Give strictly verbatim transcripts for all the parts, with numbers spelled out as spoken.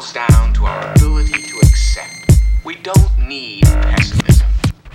boils down to our ability to accept. We don't need pessimism.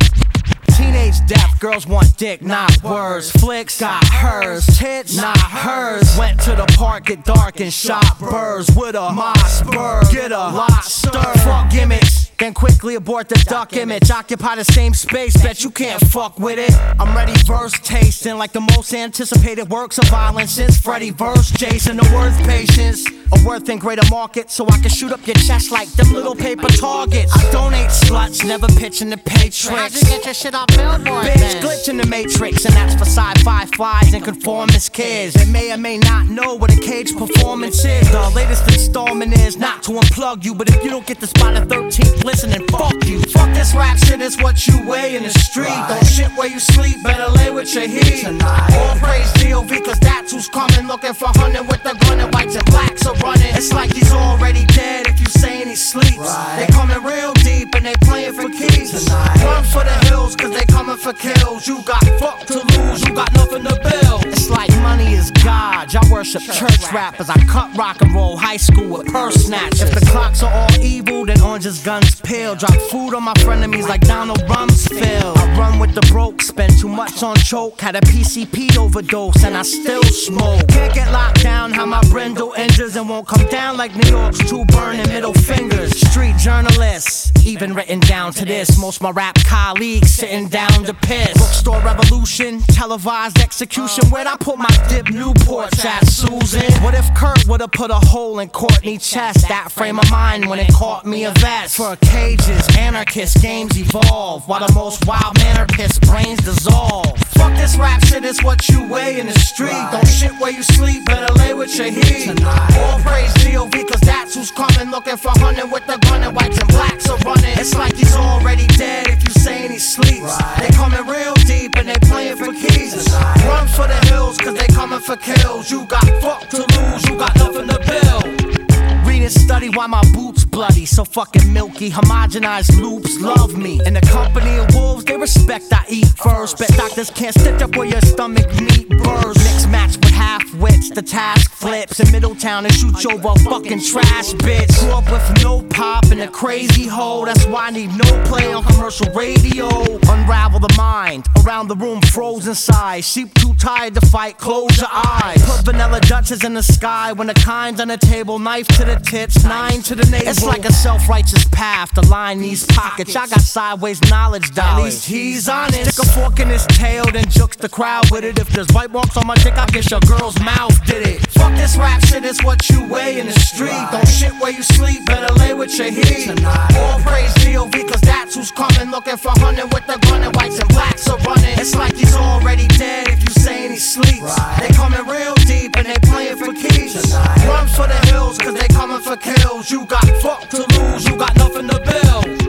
Teenage deaf girls want dick, not words. Flicks got hers, tits not hers. Went to the park, get dark and shot birds with a moss bird. Get a lot stirred. Fuck gimmicks, then quickly abort the duck image. Occupy the same space, bet you can't fuck with it. I'm ready verse tasting like the most anticipated works of violence since Freddy verse Jason. The word's patience, a worth in greater market, so I can shoot up your chest like them little paper targets. I donate sluts, never pitching the pay tricks. How'd you get your shit off Billboard Bitch, then? glitch in the matrix, and that's for sci-fi flies and conformist kids. They may or may not know what a cage performance is. The latest installment is not to unplug you, but if you don't get the spot at thirteenth, listen and fuck you. Fuck this rap shit, it's what you weigh in the street. Don't shit where you sleep, better lay with your heat. All praise G O V, cause that's who's coming, looking for hunting with the gun, and whites and blacks are running. It's like he's already dead if you saying he sleeps. They coming real deep and they playing for keeps. Run for the hills, cause they coming for kills. You got fuck to lose, you got nothing to build. It's like money is God, y'all worship church rappers. I cut rock and roll high school with purse snatchers. If the clocks are all evil, then oranges guns peel. Drop food on my frenemies like Donald Rumsfeld. I run with the broke, spend too much on choke. Had a P C P overdose and I still smoke. Can't get locked down, how my brindle injures and won't come down like New York's two burning middle fingers. Street journalists, even written down to this. Most my rap colleagues sitting down to piss. Bookstore revolution, televised execution. Where'd I put my dip Newport at, Susan? What if Kurt would've put a hole in Courtney's chest? That frame of mind when it caught me a vest. For cages, anarchist games evolve, while the most wild manner-pissed brains dissolve. Fuck this rap shit, it's what you weigh in the street. Don't shit where you sleep, better lay with your heat. All praise G O V, cause that's who's coming, looking for hunting with the gun, and whites and blacks are running. It's like he's already dead if you saying he sleeps. They coming real deep and they playing for keys. Run for the hills, cause they coming for kills. You got fuck to lose, you got nothing to build. Read and study why my boots bloody, so fucking milky. Homogenized loops love me. In the company of wolves, they respect I eat first. Bet doctors can't stitch up where your stomach meat bursts. Mix match with half wits, the task flips. In Middletown and shoot you over a fucking trash bitch. Grew up with no pop and a crazy hole. That's why I need no play on commercial radio. Unravel the mind, around the room frozen size. Sheep too tired to fight, close your eyes. Put vanilla Dutchess in the sky when the kind's on the table. Knife to the tits, nine to the navel. It's like a self-righteous path to line these pockets. I got sideways knowledge dollars. At least he's honest. Stick a fork in his tail, then jukes the crowd with it. If there's white marks on my dick, I guess your girl's mouth did it. Fuck this rap shit, it's what you weigh in the street. Don't shit where you sleep, better lay with your heat. All praise G O V, cause that's who's coming, looking for hunting with the gun, and whites and blacks are running. It's like he's already dead if you saying he sleeps. They coming real deep and they playing for keys. Run for the hills, cause they coming for kills. You got fuck to lose, you got nothing to build.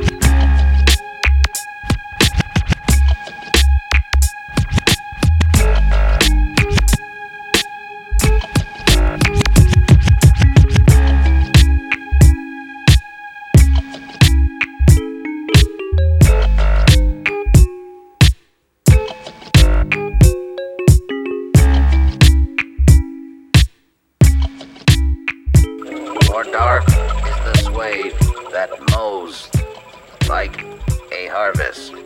More dark is the swathe that mows like a harvest.